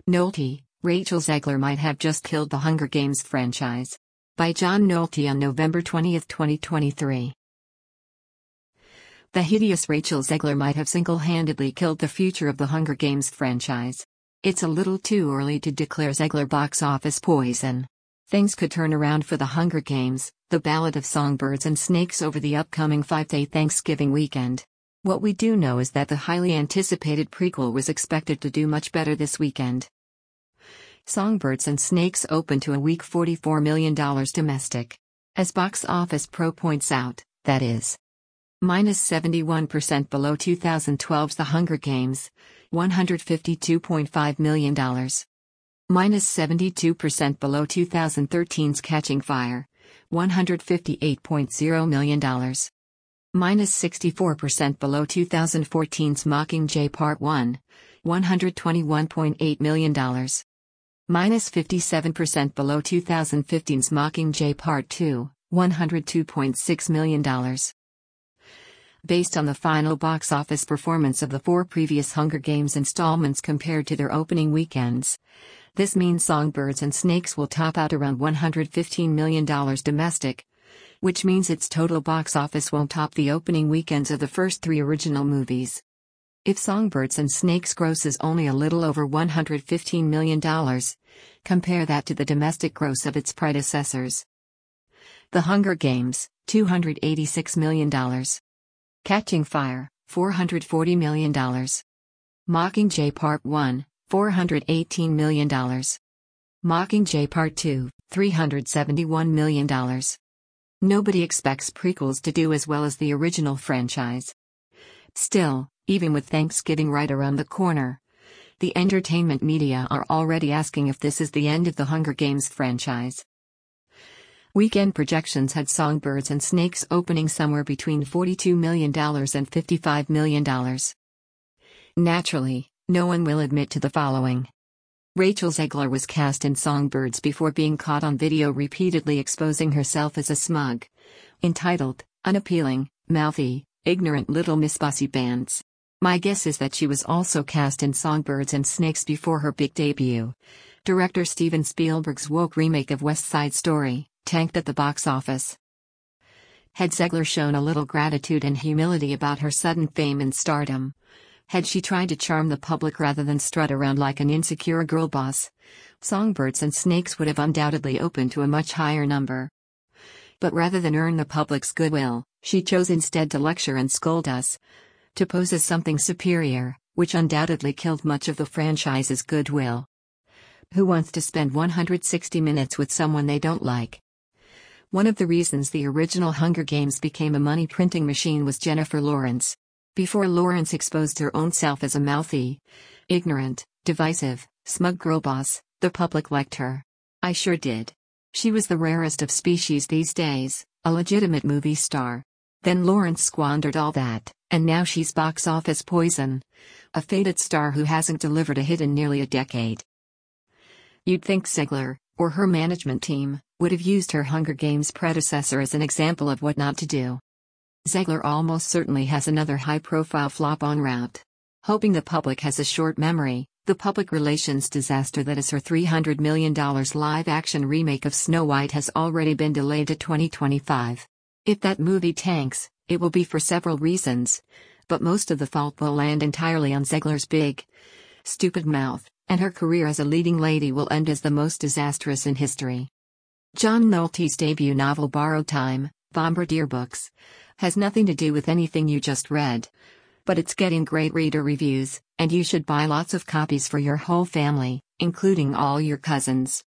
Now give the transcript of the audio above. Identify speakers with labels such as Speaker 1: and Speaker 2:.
Speaker 1: Nolte, Rachel Zegler might have just killed the Hunger Games franchise. By John Nolte on November 20, 2023. The hideous Rachel Zegler might have single-handedly killed the future of the Hunger Games franchise. It's a little too early to declare Zegler box office poison. Things could turn around for the Hunger Games, The Ballad of Songbirds and Snakes over the upcoming 5-day Thanksgiving weekend. What we do know is that the highly anticipated prequel was expected to do much better this weekend. Songbirds and Snakes opened to a weak $44 million domestic. As Box Office Pro points out, that is minus 71% below 2012's The Hunger Games, $152.5 million. Minus 72% below 2013's Catching Fire, $158.0 million. Minus 64% below 2014's Mockingjay Part 1, $121.8 million. Minus 57% below 2015's Mockingjay Part 2, $102.6 million. Based on the final box office performance of the 4 previous Hunger Games installments compared to their opening weekends, this means Songbirds and Snakes will top out around $115 million domestic, which means its total box office won't top the opening weekends of the first 3 original movies. If Songbirds and Snakes grosses only a little over $115 million, compare that to the domestic gross of its predecessors. The Hunger Games, $286 million. Catching Fire, $440 million. Mockingjay Part 1, $418 million. Mockingjay Part 2, $371 million. Nobody expects prequels to do as well as the original franchise. Still, even with Thanksgiving right around the corner, the entertainment media are already asking if this is the end of the Hunger Games franchise. Weekend projections had Songbirds and Snakes opening somewhere between $42 million and $55 million. Naturally, no one will admit to the following. Rachel Zegler was cast in Songbirds before being caught on video repeatedly exposing herself as a smug, entitled, unappealing, mouthy, ignorant little Miss Bossy Pants. My guess is that she was also cast in Songbirds and Snakes before her big debut. Director Steven Spielberg's woke remake of West Side Story tanked at the box office. Had Zegler shown a little gratitude and humility about her sudden fame and stardom? Had she tried to charm the public rather than strut around like an insecure girl boss? Songbirds and Snakes would have undoubtedly opened to a much higher number. But rather than earn the public's goodwill, she chose instead to lecture and scold us, to pose as something superior, which undoubtedly killed much of the franchise's goodwill. Who wants to spend 160 minutes with someone they don't like? One of the reasons the original Hunger Games became a money-printing machine was Jennifer Lawrence. Before Lawrence exposed her own self as a mouthy, ignorant, divisive, smug girl boss, the public liked her. I sure did. She was the rarest of species these days, a legitimate movie star. Then Lawrence squandered all that, and now she's box office poison. A faded star who hasn't delivered a hit in nearly a decade. You'd think Zegler, or her management team, would have used her Hunger Games predecessor as an example of what not to do. Zegler almost certainly has another high-profile flop en route. Hoping the public has a short memory, the public relations disaster that is her $300 million live-action remake of Snow White has already been delayed to 2025. If that movie tanks, it will be for several reasons, but most of the fault will land entirely on Zegler's big, stupid mouth, and her career as a leading lady will end as the most disastrous in history. John Nolte's debut novel Borrowed Time, Bombardier Books, has nothing to do with anything you just read. But it's getting great reader reviews, and you should buy lots of copies for your whole family, including all your cousins.